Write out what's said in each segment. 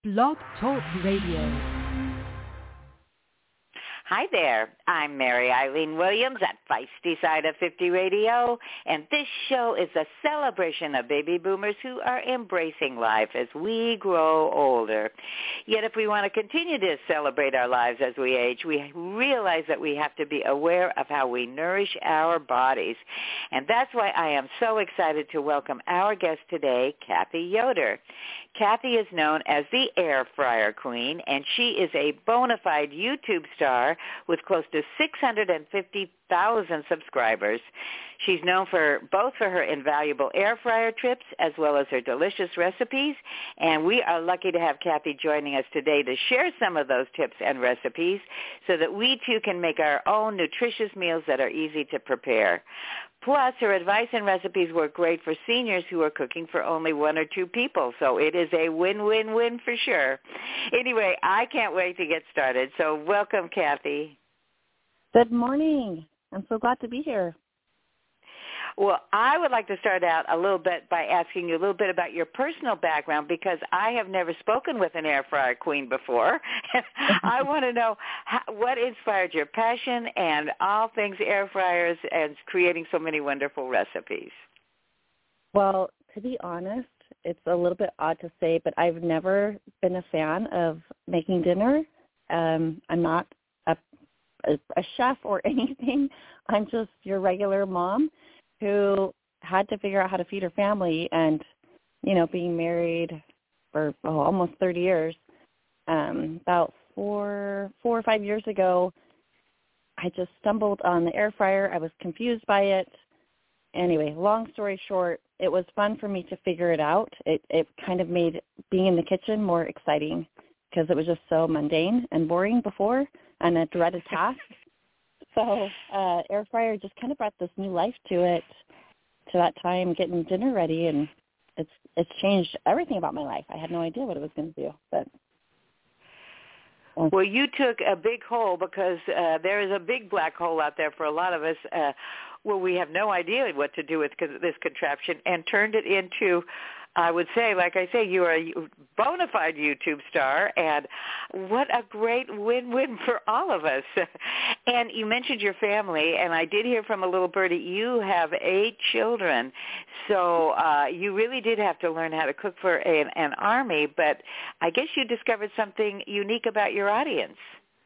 Blog Talk Radio. Hi there, I'm Mary Eileen Williams at Feisty Side of 50 Radio, and this show is a celebration of baby boomers who are embracing life as we grow older. Yet if we want to continue to celebrate our lives as we age, we realize that we have to be aware of how we nourish our bodies. And that's why I am so excited to welcome our guest today, Kathy Yoder. Kathy is known as the Air Fryer Queen, and she is a bona fide YouTube star with close to 650,000 subscribers. She's known for her invaluable air fryer trips as well as her delicious recipes, and we are lucky to have Kathy joining us today to share some of those tips and recipes so that we too can make our own nutritious meals that are easy to prepare. Plus, her advice and recipes work great for seniors who are cooking for only one or two people, so it is a win-win-win for sure. Anyway, I can't wait to get started, so welcome, Kathy. Good morning. I'm so glad to be here. Well, I would like to start out a little bit by asking you a little bit about your personal background because I have never spoken with an air fryer queen before. I want to know what inspired your passion and all things air fryers and creating so many wonderful recipes. Well, to be honest, it's a little bit odd to say, but I've never been a fan of making dinner. I'm not a chef or anything. I'm just your regular mom who had to figure out how to feed her family, and, you know, being married for almost 30 years, about four or 5 years ago, I just stumbled on the air fryer. I was confused by it. Anyway, long story short, it was fun for me to figure it out. It kind of made being in the kitchen more exciting because it was just so mundane and boring before and a dreaded task. So air fryer just kind of brought this new life to it, to that time getting dinner ready, and it's changed everything about my life. I had no idea what it was going to do. But well, you took a big hole because there is a big black hole out there for a lot of us where we have no idea what to do with this contraption and turned it into, I would say, like I say, you are a bona fide YouTube star, and what a great win-win for all of us. And you mentioned your family, and I did hear from a little birdie, you have 8 children. So you really did have to learn how to cook for an army, but I guess you discovered something unique about your audience.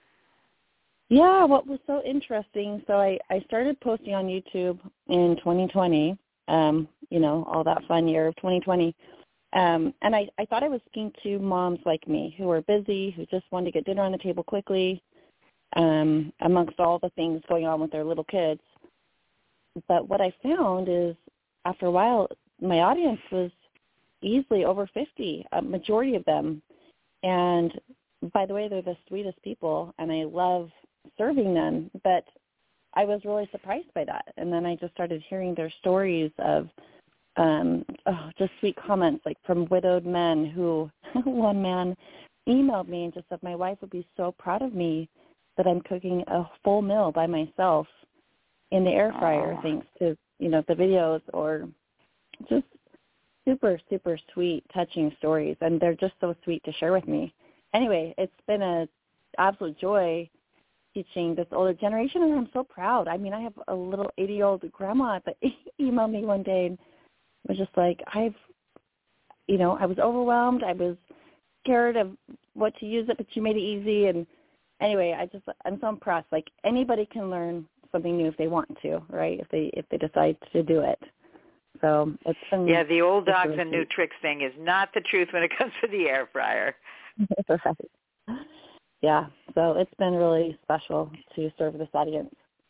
Yeah, what was so interesting, so I started posting on YouTube in 2020, all that fun year of 2020. And I thought I was speaking to moms like me who were busy, who just wanted to get dinner on the table quickly, amongst all the things going on with their little kids. But what I found is after a while, my audience was easily over 50, a majority of them. And by the way, they're the sweetest people, and I love serving them. But I was really surprised by that. And then I just started hearing their stories of just sweet comments, like from widowed men who, one man emailed me and just said, my wife would be so proud of me that I'm cooking a full meal by myself in the air fryer, thanks to, the videos, or just super, super sweet, touching stories. And they're just so sweet to share with me. Anyway, it's been an absolute joy teaching this older generation, and I'm so proud. I mean, I have a little 80-year-old grandma that emailed me one day and was just like, I was overwhelmed. I was scared of what to use it, but you made it easy. And anyway, I'm so impressed. Like, anybody can learn something new if they want to, right? If they decide to do it. So it's been the old dogs and new tricks thing is not the truth when it comes to the air fryer. Right. Yeah, so it's been really special to serve this audience.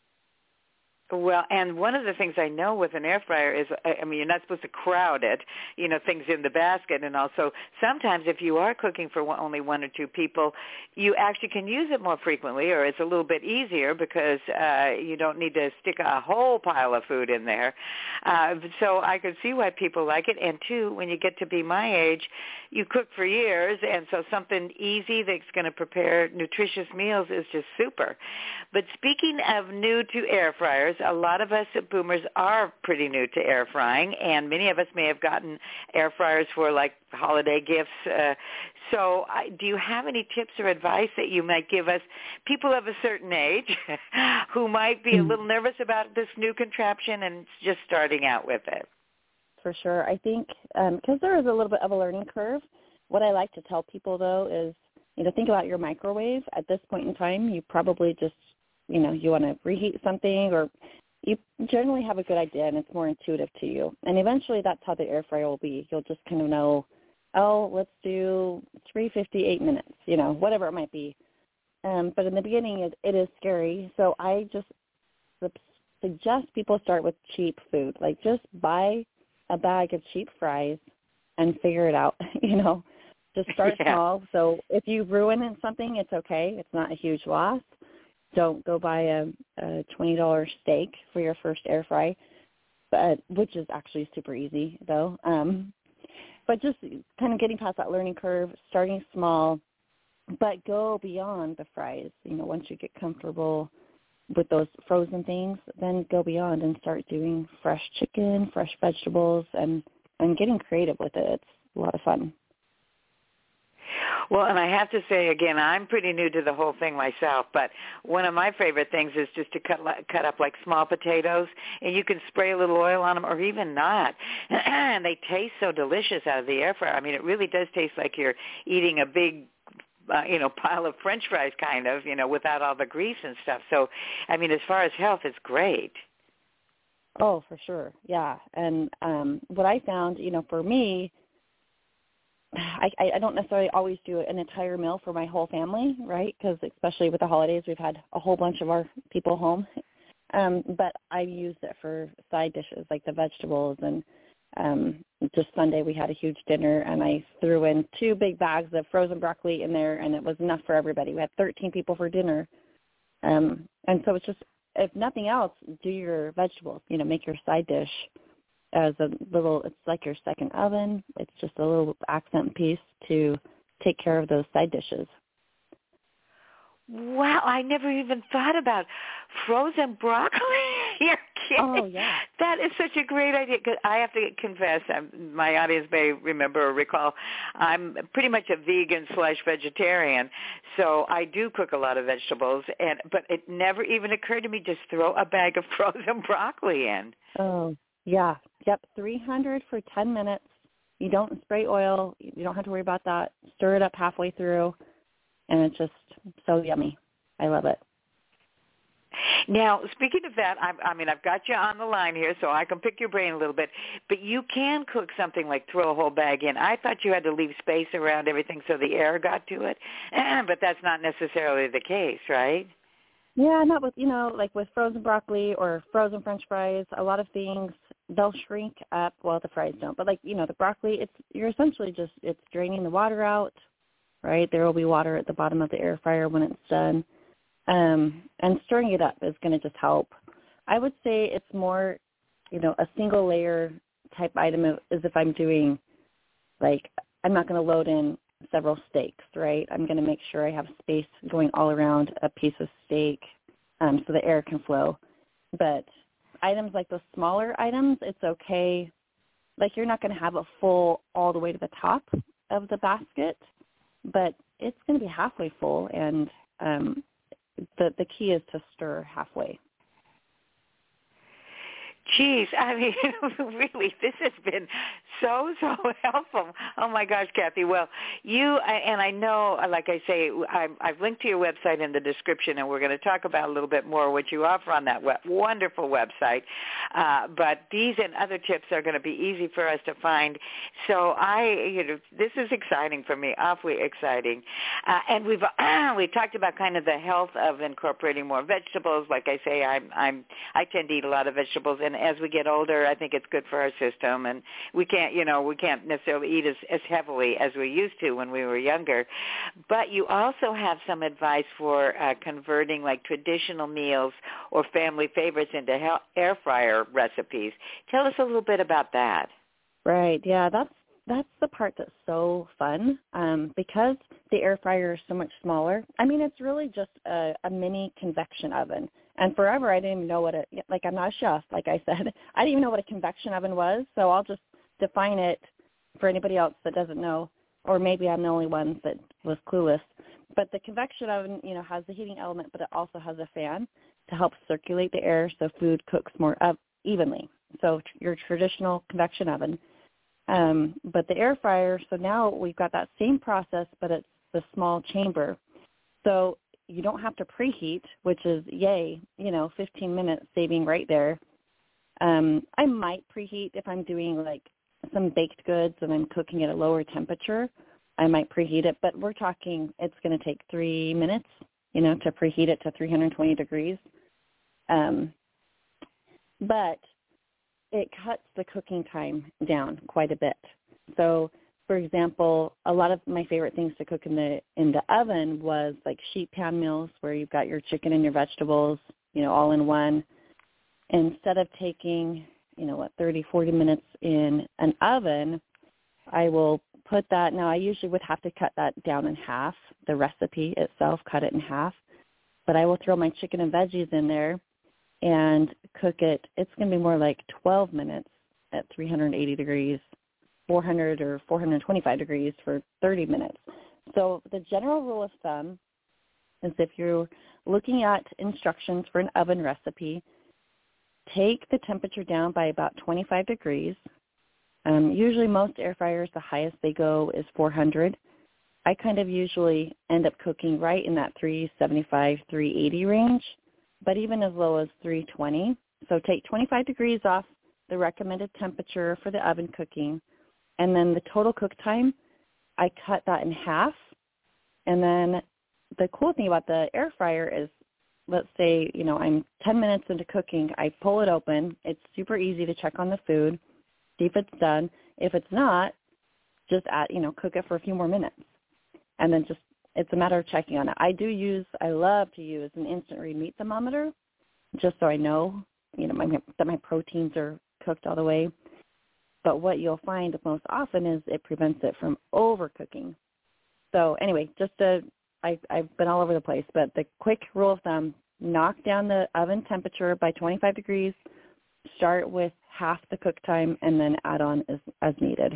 Well, and one of the things I know with an air fryer is, you're not supposed to crowd it, things in the basket. And also sometimes if you are cooking for only one or two people, you actually can use it more frequently, or it's a little bit easier because you don't need to stick a whole pile of food in there. So I could see why people like it. And two, when you get to be my age, you cook for years, and so something easy that's going to prepare nutritious meals is just super. But speaking of new to air fryers, a lot of us boomers are pretty new to air frying, and many of us may have gotten air fryers for like holiday gifts. Do you have any tips or advice that you might give us, people of a certain age who might be a little nervous about this new contraption and just starting out with it? For sure. I think because there is a little bit of a learning curve, what I like to tell people, though, is, think about your microwave. At this point in time, you probably just, you want to reheat something, or you generally have a good idea and it's more intuitive to you. And eventually that's how the air fryer will be. You'll just kind of know, let's do 358 minutes, whatever it might be. But in the beginning, it is scary. So I just suggest people start with cheap food. Like, just buy a bag of cheap fries and figure it out, Just start small. So if you ruin something, it's okay. It's not a huge loss. Don't go buy a $20 steak for your first air fry, which is actually super easy, though. But just kind of getting past that learning curve, starting small, but go beyond the fries. Once you get comfortable with those frozen things, then go beyond and start doing fresh chicken, fresh vegetables, and getting creative with it. It's a lot of fun. Well, and I have to say, again, I'm pretty new to the whole thing myself, but one of my favorite things is just to cut up like small potatoes, and you can spray a little oil on them or even not, and they taste so delicious out of the air fryer. I mean, it really does taste like you're eating a big pile of French fries kind of, without all the grease and stuff. So, I mean, as far as health, it's great. Oh, for sure. Yeah. And what I found, for me, I don't necessarily always do an entire meal for my whole family, right? Because especially with the holidays, we've had a whole bunch of our people home. But I used it for side dishes like the vegetables. And just Sunday we had a huge dinner, and I threw in 2 big bags of frozen broccoli in there, and it was enough for everybody. We had 13 people for dinner. And so it's just, if nothing else, do your vegetables, make your side dish as a little, it's like your second oven. It's just a little accent piece to take care of those side dishes. Wow, I never even thought about frozen broccoli. You're kidding. Oh, yeah. That is such a great idea. 'Cause I have to confess, my audience may remember or recall, I'm pretty much a vegan/vegetarian, so I do cook a lot of vegetables. But it never even occurred to me just throw a bag of frozen broccoli in. Oh, yeah. Yep, 300 for 10 minutes. You don't spray oil. You don't have to worry about that. Stir it up halfway through, and it's just so yummy. I love it. Now, speaking of that, I've got you on the line here, so I can pick your brain a little bit. But you can cook something like throw a whole bag in. I thought you had to leave space around everything so the air got to it, but that's not necessarily the case, right? Yeah, not with, like with frozen broccoli or frozen French fries. A lot of things, they'll shrink up. Well, the fries don't. But the broccoli, you're essentially just, it's draining the water out, right? There will be water at the bottom of the air fryer when it's done. And stirring it up is going to just help. I would say it's more, a single layer type item is if I'm doing, I'm not going to load in several steaks, right? I'm going to make sure I have space going all around a piece of steak so the air can flow. But items like those smaller items, it's okay. You're not going to have it full all the way to the top of the basket, but it's going to be halfway full, and the key is to stir halfway. Geez, really, this has been so helpful. Oh, my gosh, Kathy. Well, and I know, like I say, I've linked to your website in the description, and we're going to talk about a little bit more what you offer on that wonderful website. But these and other tips are going to be easy for us to find. So this is exciting for me, awfully exciting. And we talked about kind of the health of incorporating more vegetables. Like I say, I tend to eat a lot of vegetables, and as we get older, I think it's good for our system, and we can't necessarily eat as heavily as we used to when we were younger. But you also have some advice for converting traditional meals or family favorites into air fryer recipes. Tell us a little bit about that. Right. Yeah, that's the part that's so fun because the air fryer is so much smaller. It's really just a mini convection oven. And forever, I didn't even know what I'm not a chef, like I said. I didn't even know what a convection oven was, so I'll just define it for anybody else that doesn't know, or maybe I'm the only one that was clueless. But the convection oven, has the heating element, but it also has a fan to help circulate the air so food cooks more evenly. So your traditional convection oven. But the air fryer, so now we've got that same process, but it's the small chamber. So you don't have to preheat, which is yay, 15 minutes saving right there. I might preheat if I'm doing like some baked goods and I'm cooking at a lower temperature. I might preheat it, but we're talking it's going to take 3 minutes, to preheat it to 320 degrees. But it cuts the cooking time down quite a bit. So, for example, a lot of my favorite things to cook in the oven was like sheet pan meals where you've got your chicken and your vegetables, all in one. Instead of taking, 30, 40 minutes in an oven, I will put that. Now, I usually would have to cut that down in half, the recipe itself, cut it in half. But I will throw my chicken and veggies in there and cook it. It's going to be more like 12 minutes at 380 degrees, 400 or 425 degrees for 30 minutes. So the general rule of thumb is if you're looking at instructions for an oven recipe, take the temperature down by about 25 degrees. Usually most air fryers, the highest they go is 400. I kind of usually end up cooking right in that 375, 380 range, but even as low as 320. So take 25 degrees off the recommended temperature for the oven cooking, and then the total cook time, I cut that in half. And then the cool thing about the air fryer is, let's say, I'm 10 minutes into cooking, I pull it open. It's super easy to check on the food, see if it's done. If it's not, just cook it for a few more minutes. And then it's a matter of checking on it. I love to use an instant read meat thermometer just so I know, that my proteins are cooked all the way. But what you'll find most often is it prevents it from overcooking. So anyway, I've been all over the place, but the quick rule of thumb, knock down the oven temperature by 25 degrees, start with half the cook time, and then add on as needed.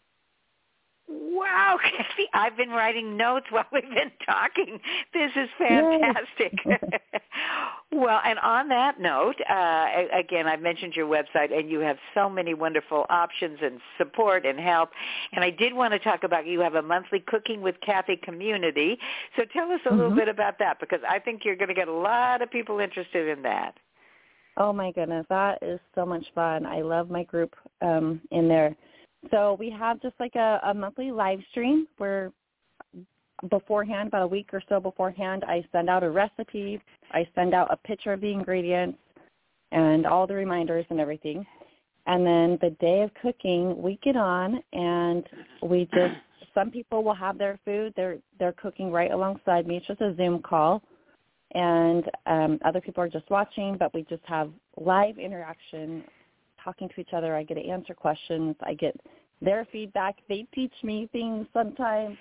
Wow, Kathy, I've been writing notes while we've been talking. This is fantastic. Well, and on that note, again, I've mentioned your website, and you have so many wonderful options and support and help. And I did want to talk about you have a monthly Cooking with Kathy community. So tell us a little bit about that, because I think you're going to get a lot of people interested in that. Oh, my goodness. That is so much fun. I love my group in there. So we have just like a monthly live stream where beforehand, about a week or so beforehand, I send out a recipe. I send out a picture of the ingredients and all the reminders and everything. And then the day of cooking, we get on and some people will have their food. They're cooking right alongside me. It's just a Zoom call. And other people are just watching, but we just have live interaction, talking to each other. I get to answer questions. I get their feedback. They teach me things sometimes.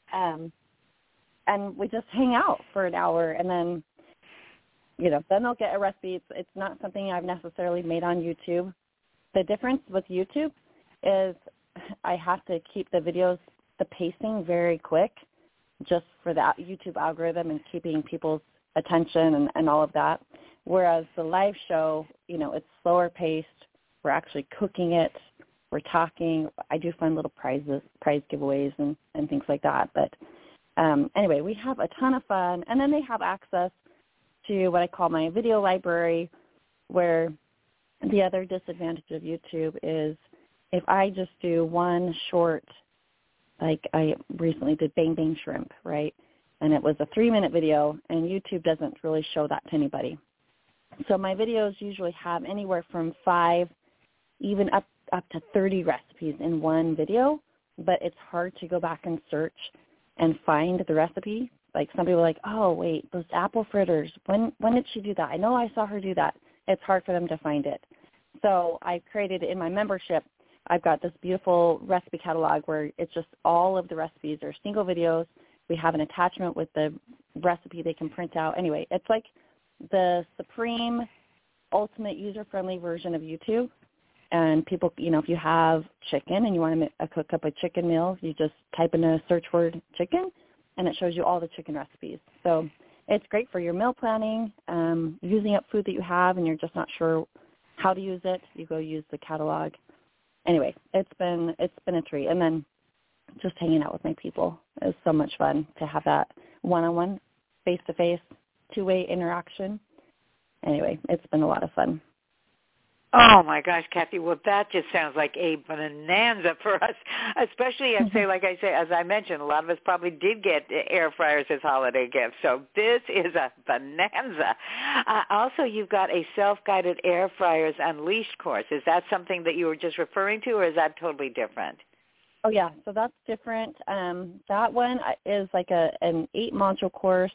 And we just hang out for an hour, and then, then they'll get a recipe. It's not something I've necessarily made on YouTube. The difference with YouTube is I have to keep the videos, the pacing very quick just for the YouTube algorithm and keeping people's attention and all of that. Whereas the live show, it's slower paced. We're actually cooking it. We're talking. I do fun little prize giveaways and things like that. But anyway, we have a ton of fun. And then they have access to what I call my video library, where the other disadvantage of YouTube is if I just do one short, like I recently did Bang Bang Shrimp, right? And it was a 3-minute video, and YouTube doesn't really show that to anybody. So my videos usually have anywhere from 5, even up to 30 recipes in one video, but it's hard to go back and search and find the recipe. Like some people are like, oh, wait, those apple fritters, when did she do that? I know I saw her do that. It's hard for them to find it. So I created in my membership, I've got this beautiful recipe catalog where it's just all of the recipes are single videos. We have an attachment with the recipe they can print out. Anyway, it's like the supreme, ultimate user-friendly version of YouTube. And people, if you have chicken and you want to cook up a chicken meal, you just type in a search word chicken, and it shows you all the chicken recipes. So it's great for your meal planning, using up food that you have and you're just not sure how to use it. You go use the catalog. Anyway, it's been a treat. And then just hanging out with my people is so much fun to have that one-on-one, face-to-face, two-way interaction. Anyway, it's been a lot of fun. Oh, my gosh, Kathy. Well, that just sounds like a bonanza for us, especially, as I mentioned, a lot of us probably did get air fryers as holiday gifts. So this is a bonanza. Also, you've got a self-guided Air Fryers Unleashed course. Is that something that you were just referring to, or is that totally different? Oh, yeah. So that's different. That one is like an 8-module course.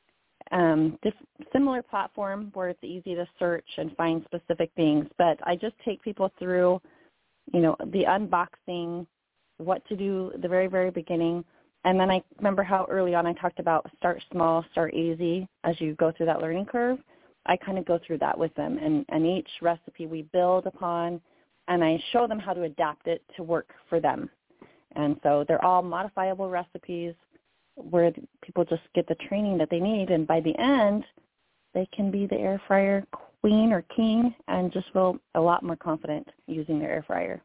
Similar platform where it's easy to search and find specific things, but I just take people through, the unboxing, what to do at the very, very beginning. And then I remember how early on I talked about start small, start easy as you go through that learning curve. I kind of go through that with them, and each recipe we build upon, and I show them how to adapt it to work for them. And so they're all modifiable recipes where people just get the training that they need, and by the end, they can be the air fryer queen or king and just feel a lot more confident using their air fryer.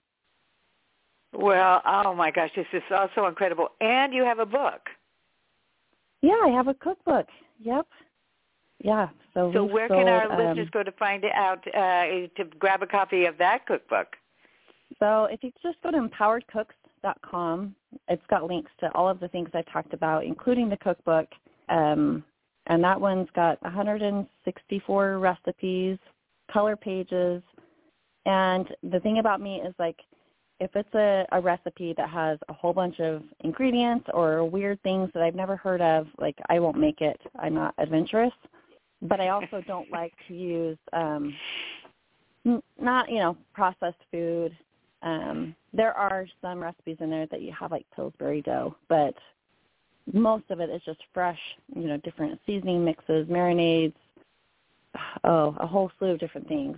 Well, oh my gosh, this is also incredible. And you have a book. Yeah, I have a cookbook. Yep. Yeah. So where can our listeners go to find out, to grab a copy of that cookbook? So if you just go to empoweredcooks.com, it's got links to all of the things I talked about, including the cookbook. And that one's got 164 recipes, color pages. And the thing about me is, like, if it's a recipe that has a whole bunch of ingredients or weird things that I've never heard of, like, I won't make it. I'm not adventurous. But I also don't like to use processed food. There are some recipes in there that you have, like Pillsbury dough, but most of it is just fresh, different seasoning mixes, marinades, a whole slew of different things.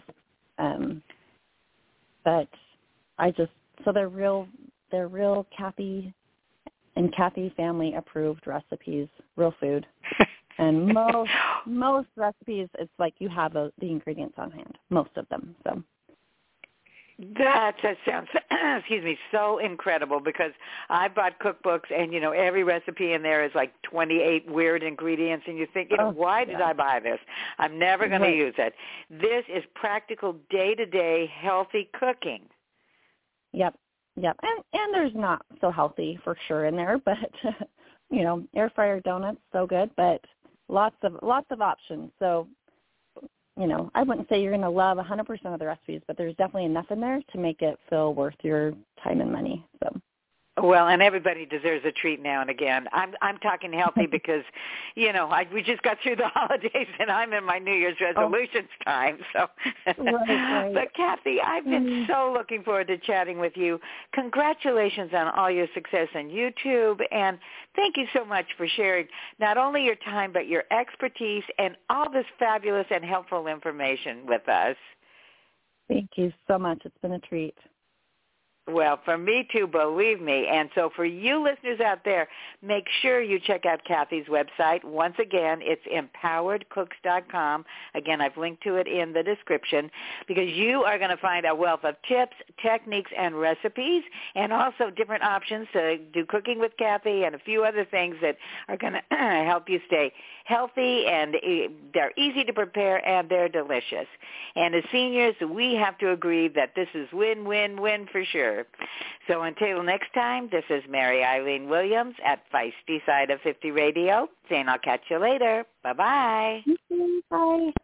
But so they're real Kathy and Kathy family approved recipes, real food. And most recipes, it's like you have the ingredients on hand, most of them. So that sounds, so incredible, because I bought cookbooks and, every recipe in there is like 28 weird ingredients, and you think, why did I buy this? I'm never going to use it. This is practical day-to-day healthy cooking. Yep. And there's not so healthy for sure in there, but, air fryer donuts, so good, but lots of options. So, I wouldn't say you're going to love 100% of the recipes, but there's definitely enough in there to make it feel worth your time and money. So. Well, and everybody deserves a treat now and again. I'm talking healthy because, we just got through the holidays and I'm in my New Year's resolutions time. So, right. But Kathy, I've been so looking forward to chatting with you. Congratulations on all your success on YouTube, and thank you so much for sharing not only your time but your expertise and all this fabulous and helpful information with us. Thank you so much. It's been a treat. Well, for me too, believe me. And so for you listeners out there, make sure you check out Kathy's website. Once again, it's empoweredcooks.com. Again, I've linked to it in the description, because you are going to find a wealth of tips, techniques, and recipes, and also different options to do cooking with Kathy and a few other things that are going to help you stay healthy, and they're easy to prepare, and they're delicious. And as seniors, we have to agree that this is win-win-win for sure. So until next time, this is Mary Eileen Williams at Feisty Side of 50 Radio, saying I'll catch you later. Bye-bye. Bye.